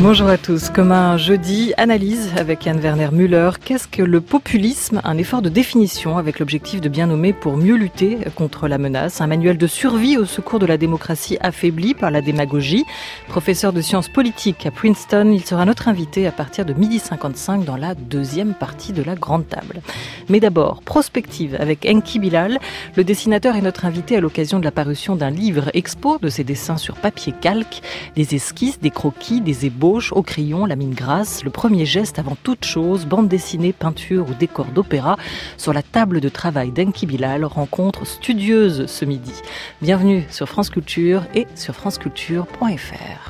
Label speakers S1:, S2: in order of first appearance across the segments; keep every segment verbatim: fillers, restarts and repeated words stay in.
S1: Bonjour à tous. Comme un jeudi, analyse avec Anne-Werner Müller. Qu'est-ce que le populisme ? Un effort de définition avec l'objectif de bien nommer pour mieux lutter contre la menace. Un manuel de survie au secours de la démocratie affaiblie par la démagogie. Professeur de sciences politiques à Princeton, il sera notre invité à partir de midi cinquante-cinq dans la deuxième partie de la Grande Table. Mais d'abord, prospective avec Enki Bilal. Le dessinateur est notre invité à l'occasion de la parution d'un livre expo de ses dessins sur papier calque. Des esquisses, des croquis, des ébauches au crayon, la mine grasse, le premier geste avant toute chose, bande dessinée, peinture ou décor d'opéra. Sur la table de travail d'Enki Bilal, rencontre studieuse ce midi. Bienvenue sur France Culture et sur franceculture point f r.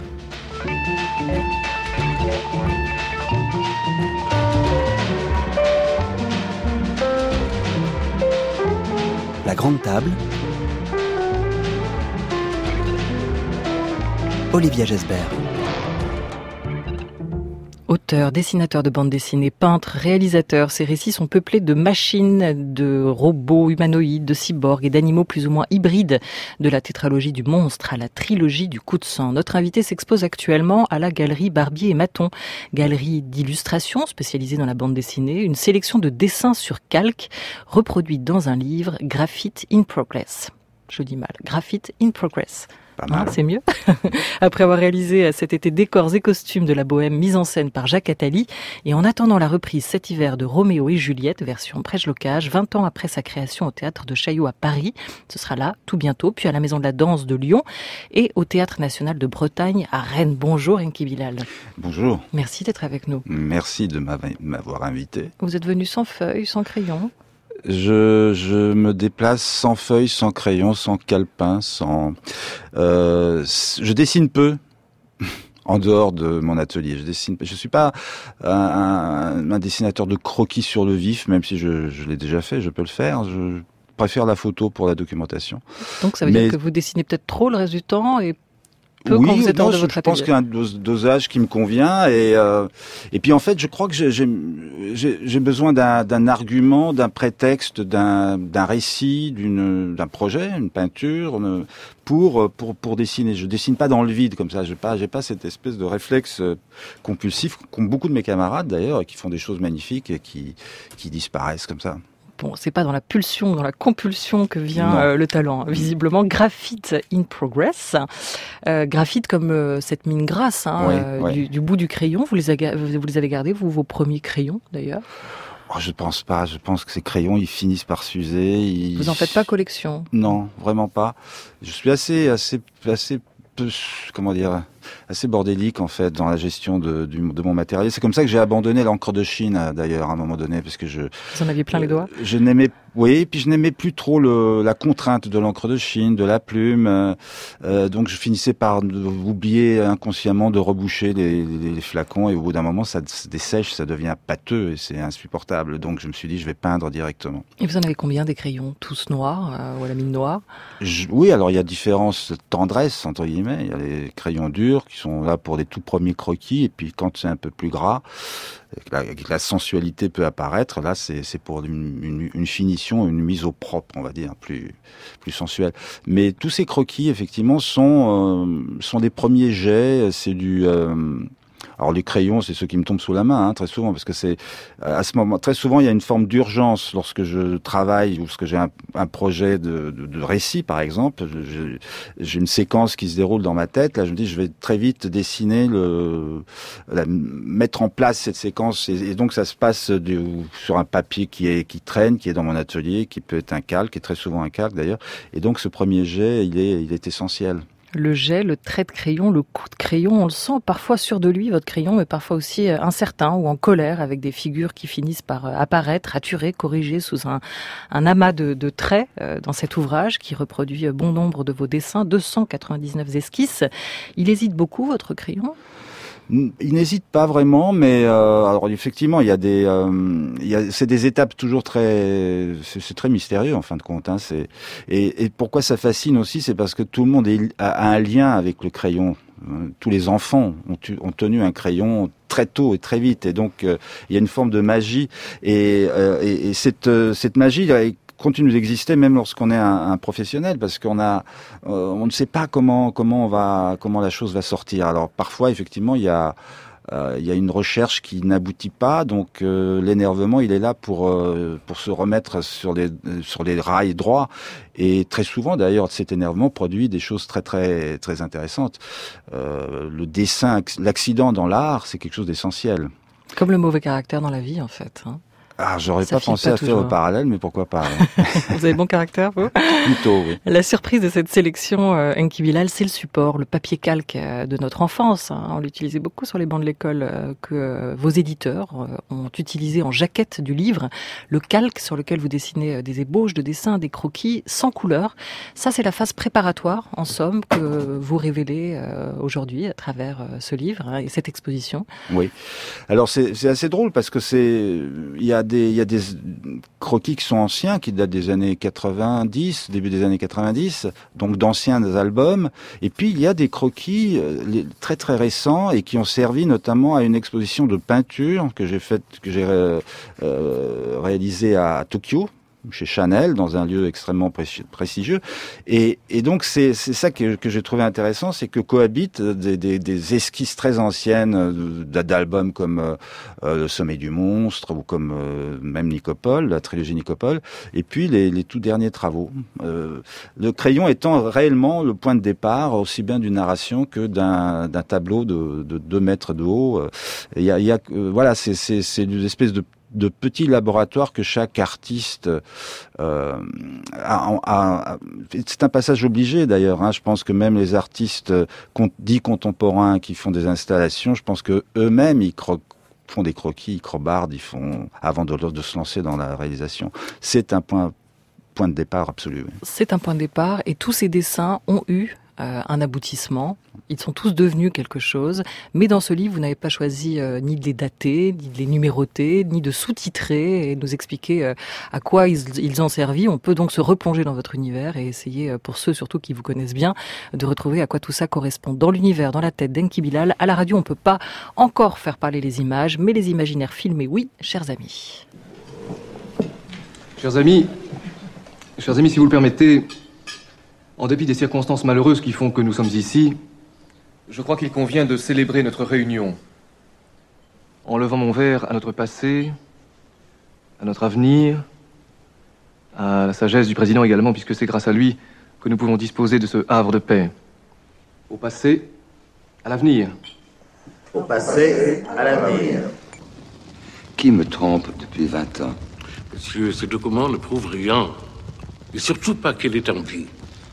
S2: La Grande Table. Olivia Gesbert.
S1: Auteur, dessinateur de bande dessinée, peintre, réalisateur, ses récits sont peuplés de machines, de robots humanoïdes, de cyborgs et d'animaux plus ou moins hybrides, de la tétralogie du monstre à la trilogie du coup de sang. Notre invité s'expose actuellement à la galerie Barbier et Maton, galerie d'illustration spécialisée dans la bande dessinée, une sélection de dessins sur calque reproduits dans un livre, Graphite in Progress. Je dis mal, Graphite in Progress.
S3: Pas mal.
S1: Hein, c'est mieux. Après avoir réalisé cet été décors et costumes de la bohème mise en scène par Jacques Attali, et en attendant la reprise cet hiver de Roméo et Juliette, version Prège-Locage, vingt ans après sa création au théâtre de Chaillot à Paris, ce sera là tout bientôt, puis à la Maison de la Danse de Lyon et au Théâtre National de Bretagne à Rennes. Bonjour Enki Bilal.
S3: Bonjour.
S1: Merci d'être avec nous.
S3: Merci de m'avoir invité.
S1: Vous êtes venu sans feuilles, sans crayon ?
S3: Je, je me déplace sans feuilles, sans crayon, sans calepin, sans. Euh, je dessine peu. En dehors de mon atelier, je dessine. Je suis pas un, un, un dessinateur de croquis sur le vif, même si je, je l'ai déjà fait. Je peux le faire. Je préfère la photo pour la documentation.
S1: Donc ça veut
S3: Mais...
S1: dire que vous dessinez peut-être trop le reste du temps et peu
S3: oui,
S1: quand vous êtes
S3: non,
S1: hors de
S3: je,
S1: votre
S3: je pense
S1: atelier.
S3: qu'il y a un dos, dosage qui me convient et euh, et puis en fait je crois que j'ai j'ai, j'ai, j'ai besoin d'un, d'un argument, d'un prétexte, d'un, d'un récit, d'une, d'un projet, une peinture pour pour pour dessiner. Je dessine pas dans le vide comme ça. J'ai pas j'ai pas cette espèce de réflexe compulsif qu'ont beaucoup de mes camarades d'ailleurs et qui font des choses magnifiques et qui qui disparaissent comme ça.
S1: Bon, c'est pas dans la pulsion, dans la compulsion que vient euh, le talent. Visiblement, Graphite in Progress. Euh, graphite comme euh, cette mine grasse hein,
S3: oui,
S1: euh,
S3: oui.
S1: Du, du bout du crayon. Vous les, aga- vous les avez gardés, vous, vos premiers crayons, d'ailleurs ?
S3: Oh, je pense pas. Je pense que ces crayons, ils finissent par s'user. Ils...
S1: Vous en faites pas collection ?
S3: Non, vraiment pas. Je suis assez, assez, assez peu, comment dire, assez bordélique en fait dans la gestion de, du, de mon matériel. C'est comme ça que j'ai abandonné l'encre de Chine d'ailleurs à un moment donné parce que je.
S1: Vous en aviez plein les doigts ?
S3: Je n'aimais, oui, puis je n'aimais plus trop le, la contrainte de l'encre de Chine, de la plume. Euh, donc je finissais par oublier inconsciemment de reboucher les, les, les flacons et au bout d'un moment ça se dessèche, ça devient pâteux et c'est insupportable. Donc je me suis dit je vais peindre directement.
S1: Et vous en avez combien des crayons ? Tous noirs euh, ou à la mine noire ?
S3: je, Oui, alors il y a différentes tendresses entre guillemets. Il y a les crayons durs qui sont là pour des tout premiers croquis et puis quand c'est un peu plus gras, la, la sensualité peut apparaître. Là, c'est, c'est pour une, une, une finition, une mise au propre, on va dire, plus plus sensuelle. Mais tous ces croquis, effectivement, sont euh, sont des premiers jets. C'est du euh, alors les crayons, c'est ceux qui me tombent sous la main, hein, très souvent, parce que c'est à ce moment, très souvent, il y a une forme d'urgence lorsque je travaille ou lorsque j'ai un, un projet de, de, de récit, par exemple. Je, j'ai une séquence qui se déroule dans ma tête. Là, je me dis, je vais très vite dessiner le, la, mettre en place cette séquence, et, et donc ça se passe du, sur un papier qui est qui traîne, qui est dans mon atelier, qui peut être un calque, et très souvent un calque d'ailleurs. Et donc ce premier jet, il est, il est essentiel.
S1: Le jet, le trait de crayon, le coup de crayon, on le sent parfois sûr de lui, votre crayon, mais parfois aussi incertain ou en colère, avec des figures qui finissent par apparaître, raturées, corrigées sous un, un amas de, de traits euh, dans cet ouvrage qui reproduit bon nombre de vos dessins, deux cent quatre-vingt-dix-neuf esquisses. Il hésite beaucoup, votre crayon ?
S3: Il n'hésite pas vraiment, mais euh, alors effectivement, il y a des, euh, il y a, c'est des étapes toujours très, c'est, c'est très mystérieux en fin de compte. Hein, c'est et, et pourquoi ça fascine aussi, c'est parce que tout le monde est, a, a un lien avec le crayon. Tous les enfants ont, ont tenu un crayon très tôt et très vite, et donc euh, il y a une forme de magie, et, euh, et, et cette, cette magie est continue d'exister même lorsqu'on est un, un professionnel, parce qu'on a, euh, on ne sait pas comment comment on va comment la chose va sortir. Alors parfois, effectivement, il y a Euh, il y a une recherche qui n'aboutit pas, donc euh, l'énervement, il est là pour euh, pour se remettre sur les sur les rails droits. Et très souvent, d'ailleurs, cet énervement produit des choses très très très intéressantes. Euh, le dessin, l'accident dans l'art, c'est quelque chose d'essentiel.
S1: Comme le mauvais caractère dans la vie, en fait. Hein.
S3: Ah, j'aurais
S1: Ça
S3: pas pensé
S1: pas
S3: à
S1: toujours.
S3: faire le parallèle, mais pourquoi pas. Ouais.
S1: Vous avez bon caractère, vous?
S3: Plutôt, oui.
S1: La surprise de cette sélection, euh, Enki Bilal, c'est le support, le papier calque euh, de notre enfance. Hein. On l'utilisait beaucoup sur les bancs de l'école, euh, que euh, vos éditeurs euh, ont utilisé en jaquette du livre. Le calque sur lequel vous dessinez euh, des ébauches de dessins, des croquis sans couleur. Ça, c'est la phase préparatoire, en somme, que vous révélez euh, aujourd'hui à travers euh, ce livre hein, et cette exposition.
S3: Oui. Alors c'est c'est assez drôle parce que c'est il y a des il y a des croquis qui sont anciens, qui datent des années quatre-vingt-dix, début des années quatre-vingt-dix, donc d'anciens albums. Et puis il y a des croquis euh, les, très très récents et qui ont servi notamment à une exposition de peinture que j'ai faite, que j'ai euh, euh, réalisée à, à Tokyo, chez Chanel, dans un lieu extrêmement prestigieux. Et, et donc, c'est, c'est ça que, que j'ai trouvé intéressant, c'est que cohabitent des, des, des esquisses très anciennes d'albums comme euh, Le Sommet du Monstre, ou comme euh, même Nicopole, la trilogie Nicopole, et puis les, les tout derniers travaux. Euh, le crayon étant réellement le point de départ, aussi bien d'une narration que d'un, d'un tableau de, de deux mètres de haut. Il y a, il y a, euh, voilà, c'est, c'est, c'est une espèce de de petits laboratoires que chaque artiste euh, a, a, a. C'est un passage obligé d'ailleurs. Hein. Je pense que même les artistes dits contemporains qui font des installations, je pense que eux-mêmes ils croquent, font des croquis, ils crobardent, ils font avant de, de se lancer dans la réalisation. C'est un point point de départ absolu. Oui.
S1: C'est un point de départ et tous ces dessins ont eu Euh, un aboutissement. Ils sont tous devenus quelque chose. Mais dans ce livre, vous n'avez pas choisi euh, ni de les dater, ni de les numéroter, ni de sous-titrer et de nous expliquer euh, à quoi ils, ils ont servi. On peut donc se replonger dans votre univers et essayer, euh, pour ceux surtout qui vous connaissent bien, de retrouver à quoi tout ça correspond. Dans l'univers, dans la tête d'Enki Bilal, à la radio, on ne peut pas encore faire parler les images, mais les imaginaires filmés, oui, chers amis.
S4: Chers amis, chers amis, si vous le permettez, en dépit des circonstances malheureuses qui font que nous sommes ici, je crois qu'il convient de célébrer notre réunion. En levant mon verre à notre passé, à notre avenir, à la sagesse du président également, puisque c'est grâce à lui que nous pouvons disposer de ce havre de paix. Au passé, à l'avenir.
S5: Au passé, à l'avenir.
S6: Qui me trompe depuis vingt ans?
S7: Monsieur, ce document ne prouve rien. Et surtout pas qu'elle est en vie.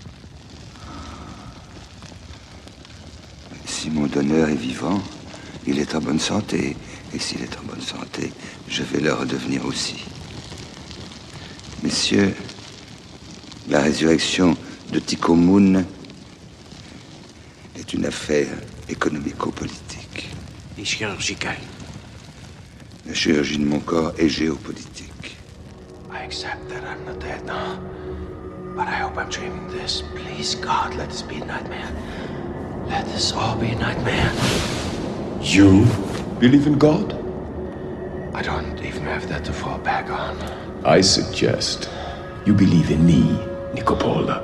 S6: Si mon donneur est vivant, il est en bonne santé. Et s'il est en bonne santé, je vais le redevenir aussi. Messieurs, la résurrection de Tycho Moon est une affaire économico-politique.
S7: Et chirurgicale.
S6: La chirurgie de mon corps est géopolitique.
S5: I accept that I'm not dead now. But I hope I'm dreaming this. Please, God, let this be a nightmare. Let this all be a nightmare.
S8: You believe in God?
S5: I don't even have that to fall back on.
S8: I suggest you believe in me, Nicopola.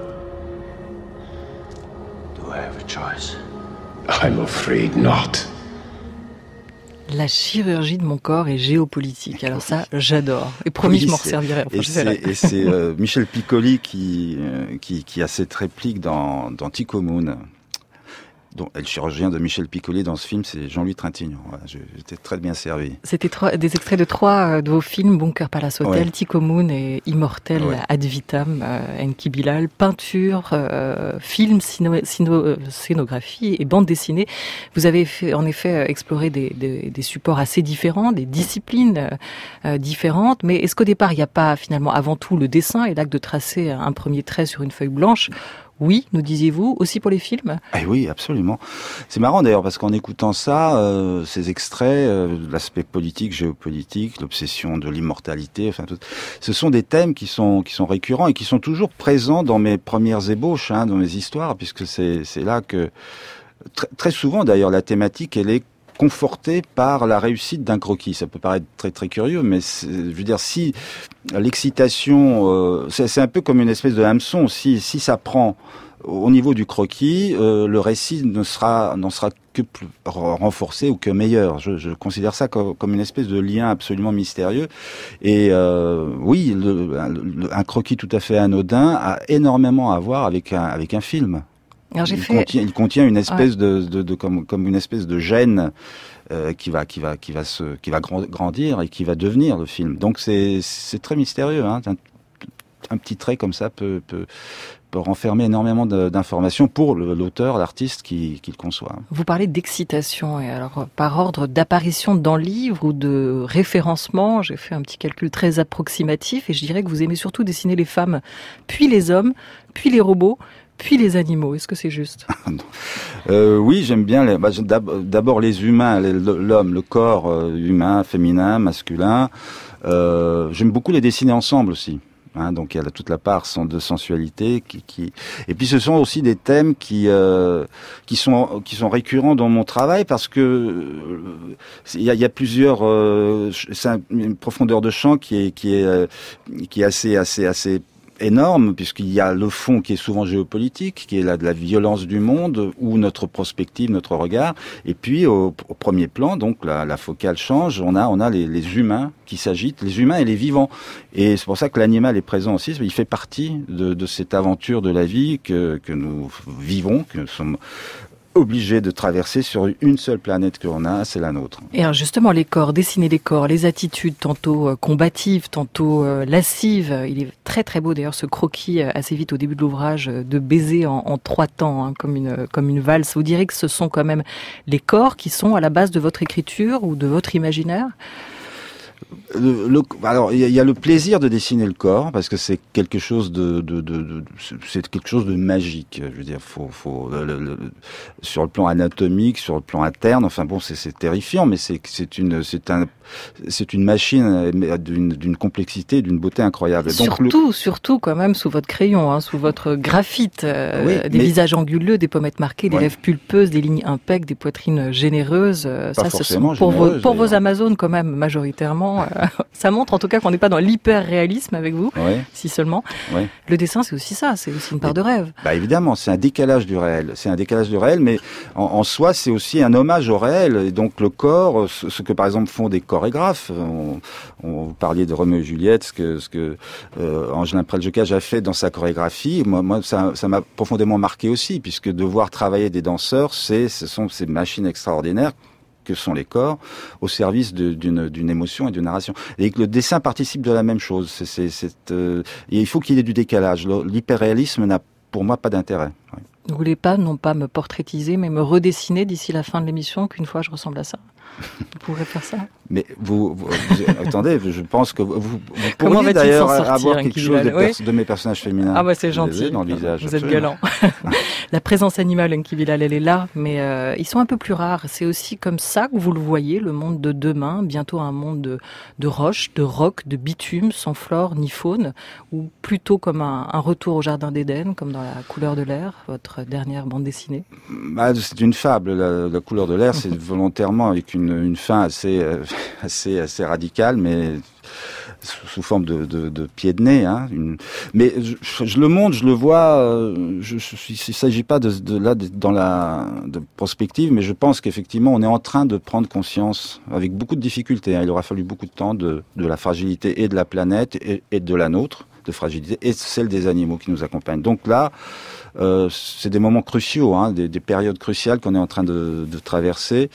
S5: Do I have a choice?
S8: I'm afraid not.
S1: La chirurgie de mon corps est géopolitique. Alors ça, j'adore. Et promis,
S3: oui,
S1: je m'en resservirai. Enfin,
S3: et, c'est, et c'est euh, Michel Piccoli qui, euh, qui, qui a cette réplique dans, dans Tycho Moon. Donc, le chirurgien de Michel Piccoli dans ce film, c'est Jean-Louis Trintignant. Voilà, j'étais très bien servi.
S1: C'était trois, des extraits de trois de vos films, Bunker Palace Hotel,
S3: ouais.
S1: Tycho Moon et Immortel ouais. Ad Vitam, euh, Enki Bilal, peinture, euh, film, cino, cino, euh, scénographie et bande dessinée. Vous avez fait, en effet exploré des, des, des supports assez différents, des disciplines euh, différentes, mais est-ce qu'au départ, il n'y a pas finalement avant tout le dessin et l'acte de tracer un premier trait sur une feuille blanche? Oui, nous disiez-vous, aussi pour les films?
S3: Eh oui, absolument. C'est marrant d'ailleurs, parce qu'en écoutant ça, euh, ces extraits, euh, l'aspect politique, géopolitique, l'obsession de l'immortalité, enfin, tout, ce sont des thèmes qui sont qui sont récurrents et qui sont toujours présents dans mes premières ébauches, hein, dans mes histoires, puisque c'est c'est là que très, très souvent d'ailleurs la thématique, elle est conforté par la réussite d'un croquis. Ça peut paraître très très curieux, mais c'est, je veux dire, si l'excitation, euh, c'est, c'est un peu comme une espèce de hameçon. Si si ça prend au niveau du croquis, euh, le récit ne sera n'en sera que plus renforcé ou que meilleur. Je, je considère ça comme, comme une espèce de lien absolument mystérieux. Et euh, oui, le, le, un croquis tout à fait anodin a énormément à voir avec un avec un film.
S1: Alors, j'ai
S3: il,
S1: fait...
S3: contient, il contient une espèce
S1: ouais.
S3: de, de, de comme, comme une espèce de gène euh, qui va qui va qui va se qui va grandir et qui va devenir le film. Donc c'est c'est très mystérieux. Hein. Un, un petit trait comme ça peut peut peut renfermer énormément de, d'informations pour le, l'auteur, l'artiste qui, qui le conçoit.
S1: Vous parlez d'excitation, et alors par ordre d'apparition dans le livre ou de référencement, j'ai fait un petit calcul très approximatif et je dirais que vous aimez surtout dessiner les femmes, puis les hommes, puis les robots, puis les animaux. Est-ce que c'est juste?
S3: euh, Oui, j'aime bien les, bah, d'abord les humains, les, l'homme, le corps euh, humain, féminin, masculin. Euh, j'aime beaucoup les dessiner ensemble aussi. Hein, donc il y a toute la part de sensualité qui, qui... et puis ce sont aussi des thèmes qui euh, qui sont qui sont récurrents dans mon travail parce que il y a, y a plusieurs euh, c'est une profondeur de champ qui est qui est euh, qui est assez assez assez énorme, puisqu'il y a le fond qui est souvent géopolitique, qui est là de la violence du monde, ou notre prospective, notre regard, et puis au, au premier plan, donc la, la focale change, on a on a les, les humains qui s'agitent, les humains et les vivants, et c'est pour ça que l'animal est présent aussi, il fait partie de, de cette aventure de la vie que, que nous vivons, que nous sommes obligés de traverser sur une seule planète que l'on a, c'est la nôtre.
S1: Et alors justement, les corps, dessiner les corps, les attitudes tantôt combatives, tantôt euh, lascives. Il est très très beau d'ailleurs ce croquis assez vite au début de l'ouvrage de baiser en, en trois temps, hein, comme une comme une valse. Vous direz que ce sont quand même les corps qui sont à la base de votre écriture ou de votre imaginaire?
S3: Le, le, alors il y, y a le plaisir de dessiner le corps parce que c'est quelque chose de, de, de, de c'est quelque chose de magique. Je veux dire, faut, faut le, le, le, sur le plan anatomique, sur le plan interne. Enfin bon, c'est, c'est terrifiant, mais c'est, c'est une, c'est un, c'est une machine d'une, d'une complexité, d'une beauté incroyable. Donc,
S1: surtout,
S3: le...
S1: surtout quand même sous votre crayon, hein, sous votre graphite, euh,
S3: oui,
S1: des
S3: mais...
S1: visages anguleux, des pommettes marquées, des
S3: ouais.
S1: lèvres pulpeuses, des lignes impecs, des poitrines généreuses.
S3: Pas
S1: ça, ce sont pour
S3: généreuses,
S1: vos, pour vos Amazones quand même majoritairement. Euh, ça montre en tout cas qu'on n'est pas dans l'hyper-réalisme avec vous,
S3: ouais.
S1: si seulement.
S3: Ouais.
S1: Le dessin, c'est aussi ça, c'est aussi une part
S3: et,
S1: de rêve.
S3: Bah évidemment, c'est un décalage du réel. C'est un décalage du réel, mais en, en soi, c'est aussi un hommage au réel. Et donc le corps, ce, ce que par exemple font des chorégraphes. On, on vous parliez de Roméo et Juliette, ce que ce que euh, Angelin Preljockaj a fait dans sa chorégraphie. Moi, moi, ça, ça m'a profondément marqué aussi, puisque de voir travailler des danseurs, c'est, ce sont ces machines extraordinaires que sont les corps, au service de, d'une, d'une émotion et d'une narration. Et que le dessin participe de la même chose. C'est, c'est, c'est, euh, et il faut qu'il y ait du décalage. L'hyperréalisme n'a, pour moi, pas d'intérêt. Ouais.
S1: Vous voulez pas, non pas me portraitiser, mais me redessiner d'ici la fin de l'émission, qu'une fois je ressemble à ça? Vous pourrez faire ça?
S3: Mais vous, vous, vous attendez, je pense que vous, vous pourriez d'ailleurs avoir quelque chose de, pers- oui. de mes personnages féminins.
S1: Ah bah c'est gentil.
S3: Dans le visage,
S1: vous absolument. Êtes galant. La présence animale, Enki Bilal, elle est là, mais euh, ils sont un peu plus rares. C'est aussi comme ça que vous le voyez, le monde de demain, bientôt un monde de, de roches, de rocs, de bitume, sans flore ni faune, ou plutôt comme un, un retour au jardin d'Éden, comme dans La couleur de l'air, votre dernière bande dessinée.
S3: Bah, c'est une fable. La, la couleur de l'air, c'est volontairement avec une, une fin assez, euh, assez, assez radicale, mais sous forme de, de, de pied de nez. Hein, une... Mais je, je le montre, je le vois. Euh, je, je, il ne s'agit pas de, de là de, dans la de prospective, mais je pense qu'effectivement, on est en train de prendre conscience, avec beaucoup de difficultés. Hein, il aura fallu beaucoup de temps de, de la fragilité et de la planète et, et de la nôtre, de fragilité, et celle des animaux qui nous accompagnent. Donc là, euh, c'est des moments cruciaux, hein, des, des périodes cruciales qu'on est en train de, de traverser.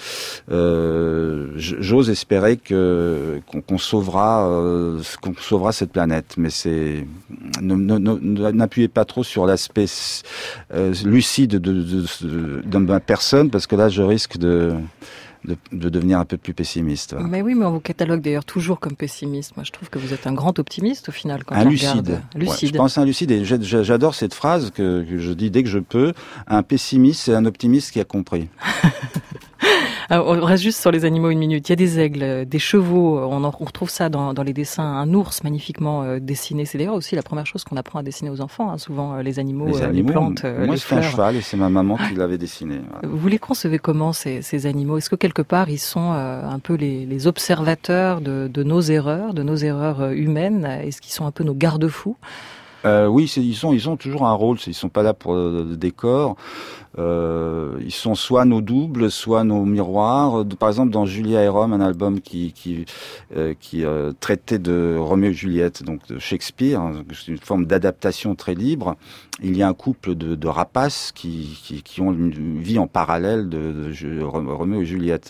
S3: Euh, j'ose espérer que qu'on, qu'on sauvera, euh, qu'on sauvera cette planète, mais c'est ne, ne, ne, n'appuyez pas trop sur l'aspect euh, lucide de, de, de, de ma personne, parce que là, je risque de De, de devenir un peu plus pessimiste. Voilà.
S1: Mais oui, mais on vous catalogue d'ailleurs toujours comme pessimiste. Moi, je trouve que vous êtes un grand optimiste au final. Quand
S3: un
S1: on
S3: lucide.
S1: Regarde. Lucide.
S3: Ouais, je pense un lucide et j'adore cette phrase que, que je dis dès que je peux. Un pessimiste, c'est un optimiste qui a compris.
S1: Alors, on reste juste sur les animaux une minute. Il y a des aigles, des chevaux, on, en, on retrouve ça dans, dans les dessins, un ours magnifiquement euh, dessiné. C'est d'ailleurs aussi la première chose qu'on apprend à dessiner aux enfants, hein, souvent euh, les animaux,
S3: les,
S1: euh,
S3: animaux,
S1: les plantes, euh,
S3: moi,
S1: les
S3: c'est
S1: fleurs.
S3: un cheval et c'est ma maman qui l'avait dessiné. Voilà.
S1: Vous les concevez comment, ces, ces animaux? Est-ce que quelque part, ils sont euh, un peu les, les observateurs de, de nos erreurs, de nos erreurs humaines? Est-ce qu'ils sont un peu nos garde-fous?
S3: Euh, oui, c'est, ils sont, ils ont toujours un rôle. Ils sont pas là pour le, le décor. Euh, ils sont soit nos doubles, soit nos miroirs. Par exemple, dans Julia et Rome, un album qui qui euh, qui euh, traitait de Roméo et Juliette, donc de Shakespeare, hein, c'est une forme d'adaptation très libre. Il y a un couple de, de rapaces qui, qui qui ont une vie en parallèle de, de Roméo et Juliette.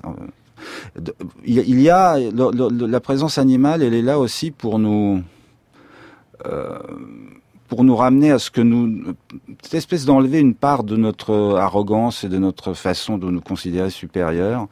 S3: Il y a le, le, la présence animale, elle est là aussi pour nous. Euh, pour nous ramener à ce que nous, cette espèce d'enlever une part de notre arrogance et de notre façon de nous considérer supérieurs.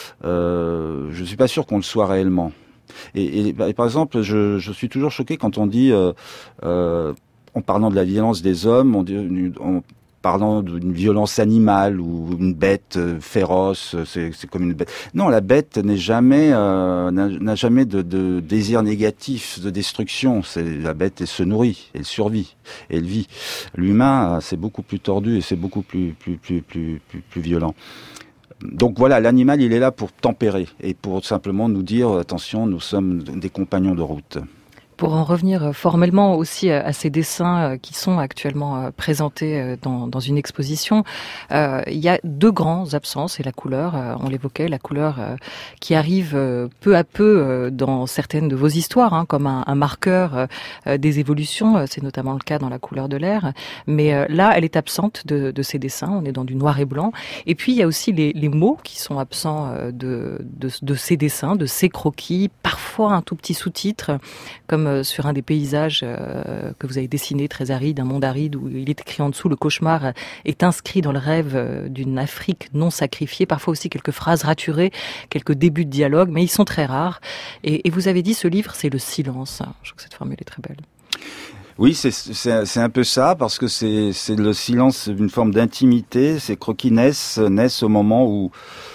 S3: Euh, je suis pas sûr qu'on le soit réellement. Et, et, et par exemple, je, je suis toujours choqué quand on dit, euh, euh, en parlant de la violence des hommes, on dit, on, parlant d'une violence animale ou une bête féroce, c'est, c'est comme une bête. Non, la bête n'est jamais, euh, n'a, n'a jamais de, de désir négatif, de destruction. C'est, la bête, elle se nourrit, elle survit, elle vit. L'humain, c'est beaucoup plus tordu et c'est beaucoup plus, plus, plus, plus, plus, plus violent. Donc voilà, l'animal, il est là pour tempérer et pour simplement nous dire, attention, nous sommes des compagnons de route.
S1: Pour en revenir formellement aussi à ces dessins qui sont actuellement présentés dans, dans une exposition, euh, il y a deux grands absents, c'est la couleur, on l'évoquait, la couleur qui arrive peu à peu dans certaines de vos histoires, hein, comme un, un marqueur des évolutions, c'est notamment le cas dans La couleur de l'air, mais là, elle est absente de, de ces dessins, on est dans du noir et blanc, et puis il y a aussi les, les mots qui sont absents de, de, de ces dessins, de ces croquis, parfois un tout petit sous-titre, comme sur un des paysages euh, que vous avez dessiné, très aride, un monde aride, où il est écrit en dessous, le cauchemar est inscrit dans le rêve d'une Afrique non sacrifiée, parfois aussi quelques phrases raturées, quelques débuts de dialogue, mais ils sont très rares. Et, et vous avez dit, ce livre, c'est le silence. Je trouve que cette formule est très belle.
S3: Oui, c'est, c'est, c'est un peu ça, parce que c'est, c'est le silence, une forme d'intimité. Ces croquis naissent, naissent au moment où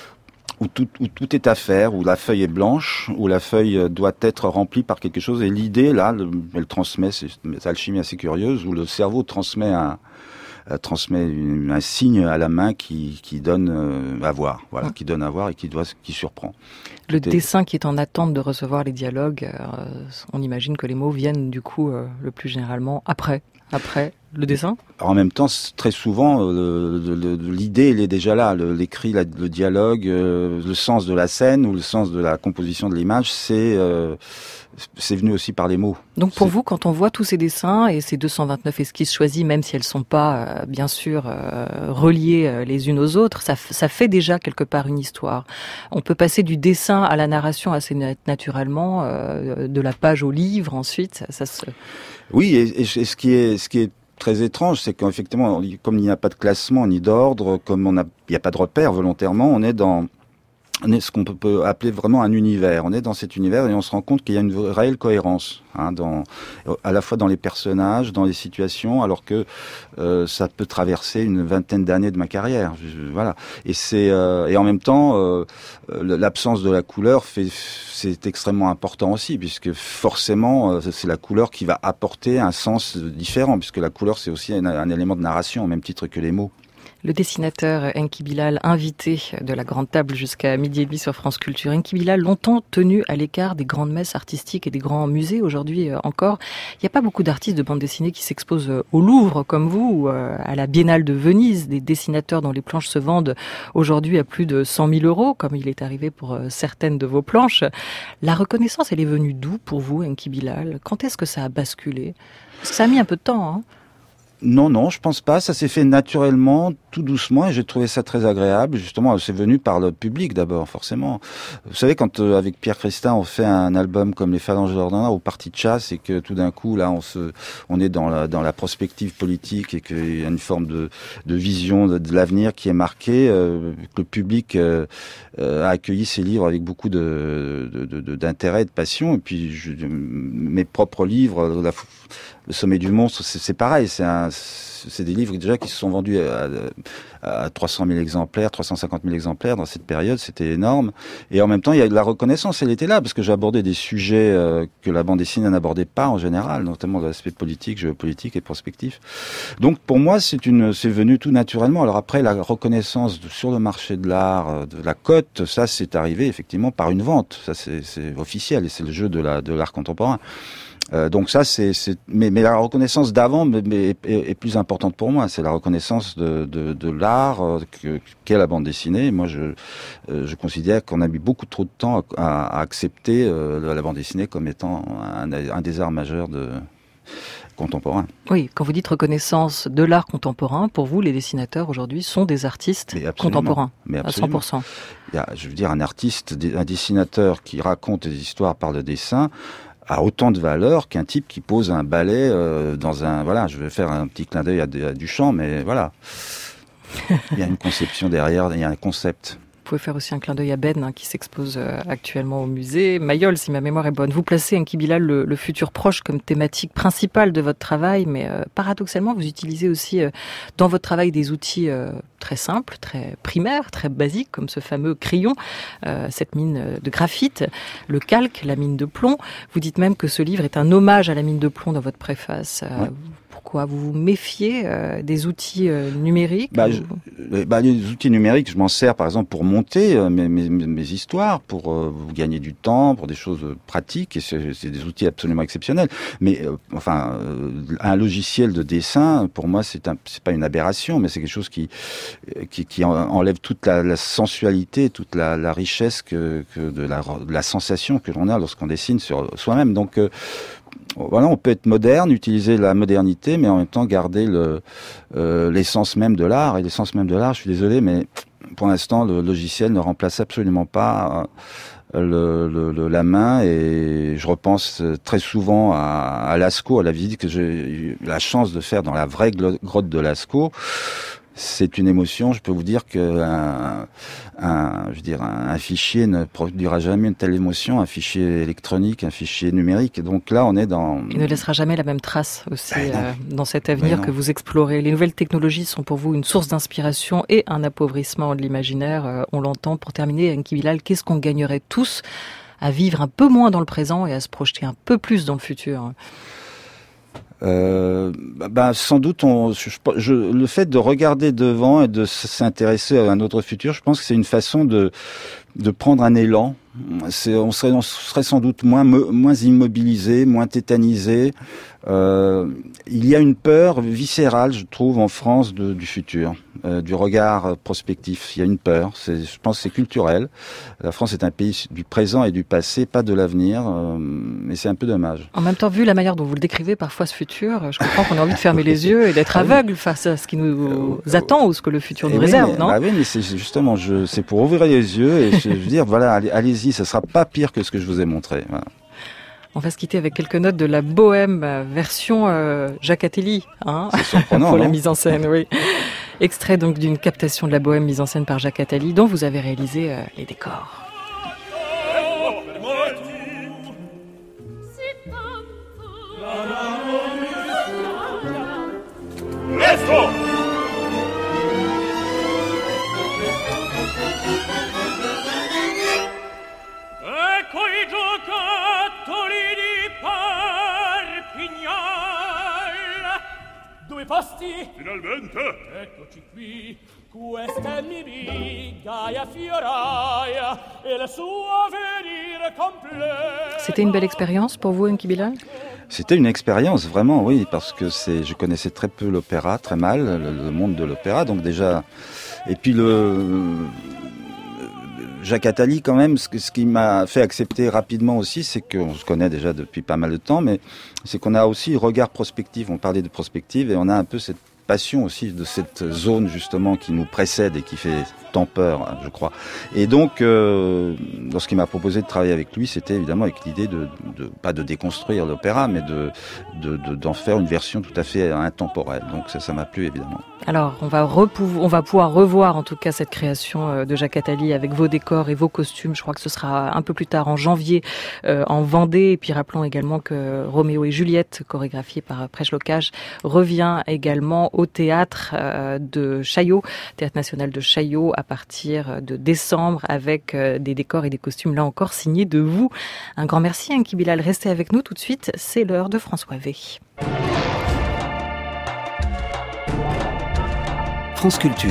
S3: Où tout, où tout est à faire, où la feuille est blanche, où la feuille doit être remplie par quelque chose. Et l'idée, là, le, elle transmet, c'est une alchimie assez curieuse, où le cerveau transmet un, euh, transmet une, un signe à la main qui, qui donne euh, à voir, voilà, mmh. qui donne à voir et qui doit, qui surprend.
S1: Le
S3: tout
S1: dessin
S3: est...
S1: qui est en attente de recevoir les dialogues, euh, on imagine que les mots viennent du coup euh, le plus généralement après. Après le dessin?
S3: Alors en même temps, très souvent, le, le, le, l'idée, elle est déjà là. Le, l'écrit, la, le dialogue, euh, le sens de la scène ou le sens de la composition de l'image, c'est euh, c'est venu aussi par les mots.
S1: Donc pour
S3: c'est...
S1: vous, quand on voit tous ces dessins et ces deux cent vingt-neuf esquisses choisies, même si elles sont pas, euh, bien sûr, euh, reliées euh, les unes aux autres, ça, f- ça fait déjà quelque part une histoire. On peut passer du dessin à la narration assez nat- naturellement, euh, de la page au livre ensuite. Ça se...
S3: Oui, et, et ce qui est, ce qui est très étrange, c'est qu'effectivement, comme il n'y a pas de classement ni d'ordre, comme on a, il n'y a pas de repère volontairement, on est dans, on est ce qu'on peut appeler vraiment un univers. On est dans cet univers et on se rend compte qu'il y a une réelle cohérence, hein, dans, à la fois dans les personnages, dans les situations, alors que euh, ça peut traverser une vingtaine d'années de ma carrière. Je, voilà. Et c'est euh, et en même temps, euh, l'absence de la couleur fait, c'est extrêmement important aussi, puisque forcément, c'est la couleur qui va apporter un sens différent, puisque la couleur c'est aussi un, un élément de narration au même titre que les mots.
S1: Le dessinateur Enki Bilal, invité de la Grande Table jusqu'à midi et demi sur France Culture. Enki Bilal, longtemps tenu à l'écart des grandes messes artistiques et des grands musées, aujourd'hui encore. Il n'y a pas beaucoup d'artistes de bande dessinée qui s'exposent au Louvre, comme vous, ou à la Biennale de Venise, des dessinateurs dont les planches se vendent aujourd'hui à plus de cent mille euros, comme il est arrivé pour certaines de vos planches. La reconnaissance, elle est venue d'où pour vous, Enki Bilal? Quand est-ce que ça a basculé? Parce que ça a mis un peu de temps, hein.
S3: Non, non, je pense pas. Ça s'est fait naturellement, tout doucement, et j'ai trouvé ça très agréable. Justement, c'est venu par le public d'abord, forcément. Vous savez, quand euh, avec Pierre Christin, on fait un album comme Les Phalanges d'Ordana ou Partie de chasse, et que tout d'un coup, là, on se, on est dans la dans la prospective politique et qu'il y a une forme de de vision de, de l'avenir qui est marquée, euh, que le public euh, euh, a accueilli ces livres avec beaucoup de, de, de d'intérêt et de passion. Et puis, je, mes propres livres, la Le Sommet du monstre, c'est, c'est pareil, c'est un, c'est des livres déjà qui se sont vendus à, à trois cent mille exemplaires, trois cent cinquante mille exemplaires dans cette période, c'était énorme. Et en même temps, il y a de la reconnaissance, elle était là, parce que j'abordais des sujets euh, que la bande dessinée n'abordait pas en général, notamment l'aspect politique, géopolitique et prospectif. Donc pour moi, c'est une, c'est venu tout naturellement. Alors après, la reconnaissance de, sur le marché de l'art, de la cote, ça c'est arrivé effectivement par une vente. Ça c'est, c'est officiel et c'est le jeu de la de l'art contemporain. Euh, donc ça, c'est, c'est mais, mais la reconnaissance d'avant mais, mais, est, est plus importante pour moi. C'est la reconnaissance de, de, de l'art euh, que, qu'est la bande dessinée. Moi, je, euh, je considère qu'on a mis beaucoup trop de temps à, à accepter euh, la bande dessinée comme étant un, un des arts majeurs de contemporain.
S1: Oui, quand vous dites reconnaissance de l'art contemporain, pour vous, les dessinateurs aujourd'hui sont des artistes
S3: mais
S1: contemporains,
S3: mais
S1: à cent pour cent.
S3: Il y a, je veux dire, un artiste, un dessinateur qui raconte des histoires par le dessin a autant de valeur qu'un type qui pose un ballet euh, dans un... Voilà, je vais faire un petit clin d'œil à, à Duchamp, mais voilà. Il y a une conception derrière, il y a un concept.
S1: Vous pouvez faire aussi un clin d'œil à Ben, hein, qui s'expose euh, actuellement au musée. Mayol, si ma mémoire est bonne. Vous placez, Enki Bilal, le, le futur proche comme thématique principale de votre travail, mais euh, paradoxalement, vous utilisez aussi euh, dans votre travail des outils euh, très simples, très primaires, très basiques, comme ce fameux crayon, euh, cette mine de graphite, le calque, la mine de plomb. Vous dites même que ce livre est un hommage à la mine de plomb dans votre préface. Euh, ouais. Pourquoi vous vous méfiez euh, des outils euh, numériques
S3: bah,
S1: ou...
S3: je, bah, les outils numériques, je m'en sers par exemple pour monter euh, mes, mes, mes histoires, pour euh, gagner du temps, pour des choses pratiques, et c'est, c'est des outils absolument exceptionnels. Mais euh, enfin, euh, un logiciel de dessin, pour moi, c'est, un, c'est pas une aberration, mais c'est quelque chose qui qui, qui enlève toute la, la sensualité, toute la, la richesse que, que de, la, de la sensation que l'on a lorsqu'on dessine sur soi-même. Donc euh, voilà, on peut être moderne, utiliser la modernité, mais en même temps garder le, euh, l'essence même de l'art. Et l'essence même de l'art, je suis désolé, mais pour l'instant, le logiciel ne remplace absolument pas le, le, le, la main. Et je repense très souvent à, à Lascaux, à la visite que j'ai eu la chance de faire dans la vraie grotte de Lascaux. C'est une émotion. Je peux vous dire que un, un, je veux dire, un, un fichier ne produira jamais une telle émotion, un fichier électronique, un fichier numérique. Et donc là, on est dans...
S1: Il ne laissera jamais la même trace aussi
S3: ben
S1: euh, dans cet avenir que vous explorez. Les nouvelles technologies sont pour vous une source d'inspiration et un appauvrissement de l'imaginaire. Euh, on l'entend. Pour terminer, Enki Bilal, qu'est-ce qu'on gagnerait tous à vivre un peu moins dans le présent et à se projeter un peu plus dans le futur ?
S3: Euh, bah, sans doute, on, je, je, le fait de regarder devant et de s'intéresser à un autre futur, je pense que c'est une façon de, de prendre un élan. C'est, on, serait, on serait sans doute moins, moins immobilisé, moins tétanisé. Euh, il y a une peur viscérale, je trouve, en France de, du futur, euh, du regard prospectif. Il y a une peur. C'est, je pense que c'est culturel. La France est un pays du présent et du passé, pas de l'avenir. Euh, mais c'est un peu dommage.
S1: En même temps, vu la manière dont vous le décrivez parfois ce futur, je comprends qu'on a envie de fermer les yeux et d'être aveugle face à ce qui nous euh, attend ou ce que le futur nous
S3: oui,
S1: réserve,
S3: mais,
S1: non ?
S3: Bah oui, mais c'est justement, je, c'est pour ouvrir les yeux et je, je veux dire, voilà, allez, allez-y, ça sera pas pire que ce que je vous ai montré. Voilà.
S1: On va se quitter avec quelques notes de la Bohème version euh, Jacques Attali, hein,
S3: c'est surprenant,
S1: pour
S3: non ?
S1: la mise en scène, oui. Extrait donc d'une captation de la Bohème mise en scène par Jacques Attali, dont vous avez réalisé euh, les décors.
S9: Finalmente! Eccoci qui, questa è Mimi, Gaia Fioraia, e la sua venire completa.
S1: C'était une belle expérience pour vous, Enki Bilal ?
S3: C'était une expérience, vraiment, oui, parce que c'est, je connaissais très peu l'opéra, très mal, le, le monde de l'opéra, donc déjà... Et puis le... Jacques Attali, quand même, ce, ce qui m'a fait accepter rapidement aussi, c'est qu'on se connaît déjà depuis pas mal de temps, mais c'est qu'on a aussi regard prospectif. On parlait de prospective et on a un peu cette passion aussi de cette zone justement qui nous précède et qui fait tant peur, hein, je crois. Et donc, euh, lorsqu'il m'a proposé de travailler avec lui, c'était évidemment avec l'idée de, de pas de déconstruire l'opéra, mais de, de, de d'en faire une version tout à fait intemporelle. Donc ça, ça m'a plu évidemment.
S1: Alors, on va repou- on va pouvoir revoir en tout cas cette création de Jacques Attali avec vos décors et vos costumes. Je crois que ce sera un peu plus tard en janvier euh, en Vendée. Et puis rappelons également que Roméo et Juliette, chorégraphié par Prêche-Locage, revient également au théâtre euh, de Chaillot, Théâtre National de Chaillot, à partir de décembre avec euh, des décors et des costumes là encore signés de vous. Un grand merci Enki Bilal. Restez avec nous tout de suite. C'est l'heure de François V.
S2: France Culture.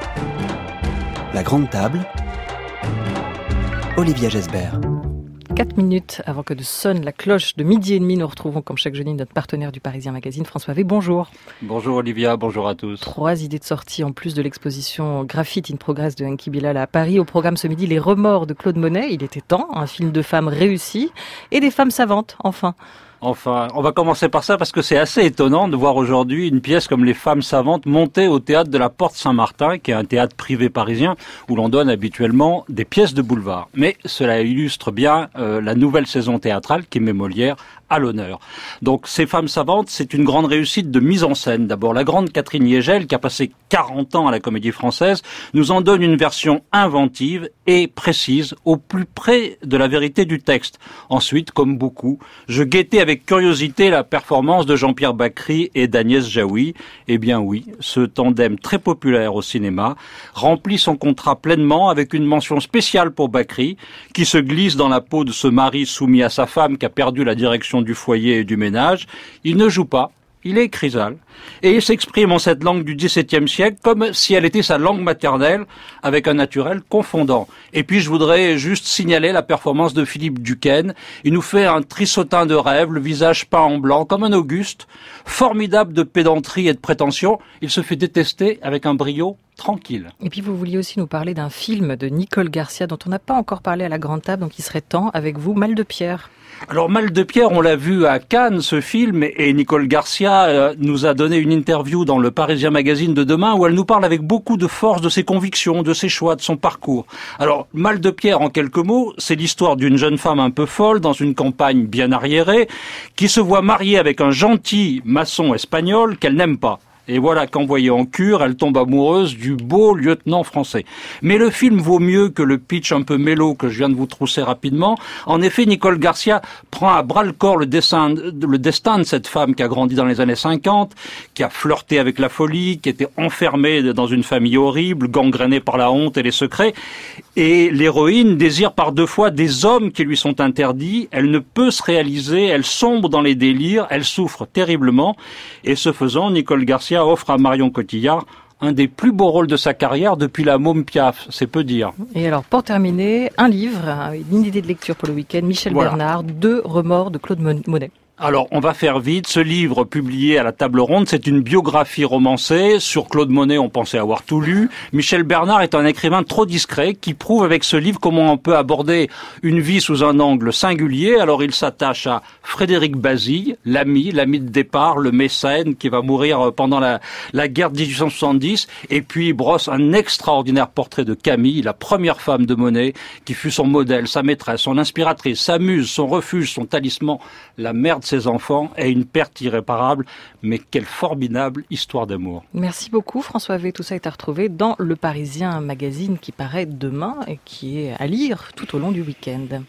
S2: La Grande Table. Olivia Gesbert.
S1: Quatre minutes avant que de sonne la cloche de midi et demi, nous retrouvons comme chaque jeudi notre partenaire du Parisien Magazine, François V. Bonjour.
S10: Bonjour Olivia, bonjour à tous.
S1: Trois idées de sortie en plus de l'exposition Graffiti in Progress de Enki Bilal à Paris. Au programme ce midi, Les Remords de Claude Monet. Il était temps, un film de femmes réussi et des femmes savantes, enfin.
S10: Enfin, on va commencer par ça parce que c'est assez étonnant de voir aujourd'hui une pièce comme Les Femmes Savantes montée au théâtre de la Porte Saint-Martin, qui est un théâtre privé parisien où l'on donne habituellement des pièces de boulevard. Mais cela illustre bien euh, la nouvelle saison théâtrale qui met Molière à l'honneur. Donc, Ces Femmes Savantes, c'est une grande réussite de mise en scène. D'abord, la grande Catherine Yegel, qui a passé quarante ans à la Comédie Française, nous en donne une version inventive et précise, au plus près de la vérité du texte. Ensuite, comme beaucoup, je guettais avec curiosité la performance de Jean-Pierre Bacri et d'Agnès Jaoui. Eh bien oui, ce tandem très populaire au cinéma remplit son contrat pleinement avec une mention spéciale pour Bacri, qui se glisse dans la peau de ce mari soumis à sa femme qui a perdu la direction du foyer et du ménage. Il ne joue pas, il est chrysale, et il s'exprime en cette langue du dix-septième siècle comme si elle était sa langue maternelle, avec un naturel confondant. Et puis je voudrais juste signaler la performance de Philippe Duquesne. Il nous fait un trissotin de rêve, le visage peint en blanc, comme un Auguste, formidable de pédanterie et de prétention. Il se fait détester avec un brio tranquille.
S1: Et puis vous vouliez aussi nous parler d'un film de Nicole Garcia dont on n'a pas encore parlé à la Grande Table, donc il serait temps avec vous, Mal de Pierre.
S10: Alors Mal de Pierre, on l'a vu à Cannes, ce film, et Nicole Garcia euh, nous a donné une interview dans le Parisien Magazine de demain où elle nous parle avec beaucoup de force de ses convictions, de ses choix, de son parcours. Alors Mal de Pierre, en quelques mots, c'est l'histoire d'une jeune femme un peu folle dans une campagne bien arriérée qui se voit mariée avec un gentil maçon espagnol qu'elle n'aime pas. Et voilà qu'envoyée en cure, elle tombe amoureuse du beau lieutenant français. Mais le film vaut mieux que le pitch un peu mélo que je viens de vous trousser rapidement. En effet, Nicole Garcia prend à bras-le-corps le destin, le destin de cette femme qui a grandi dans les années cinquante, qui a flirté avec la folie, qui était enfermée dans une famille horrible, gangrénée par la honte et les secrets. Et l'héroïne désire par deux fois des hommes qui lui sont interdits. Elle ne peut se réaliser, elle sombre dans les délires, elle souffre terriblement. Et ce faisant, Nicole Garcia offre à Marion Cotillard un des plus beaux rôles de sa carrière depuis la Môme Piaf, c'est peu dire.
S1: Et alors, pour terminer, un livre, une idée de lecture pour le week-end, Michel voilà. Bernard, Deux remords de Claude Monet.
S10: Alors, on va faire vite. Ce livre publié à la Table Ronde, c'est une biographie romancée. Sur Claude Monet, on pensait avoir tout lu. Michel Bernard est un écrivain trop discret qui prouve avec ce livre comment on peut aborder une vie sous un angle singulier. Alors, il s'attache à Frédéric Bazille, l'ami, l'ami de départ, le mécène qui va mourir pendant la, la guerre de dix-huit cent soixante-dix. Et puis, il brosse un extraordinaire portrait de Camille, la première femme de Monet, qui fut son modèle, sa maîtresse, son inspiratrice, sa muse, son refuge, son talisman, la mère de ses enfants, est une perte irréparable, mais quelle formidable histoire d'amour.
S1: Merci beaucoup François V. Tout ça est à retrouver dans Le Parisien Magazine qui paraît demain et qui est à lire tout au long du week-end.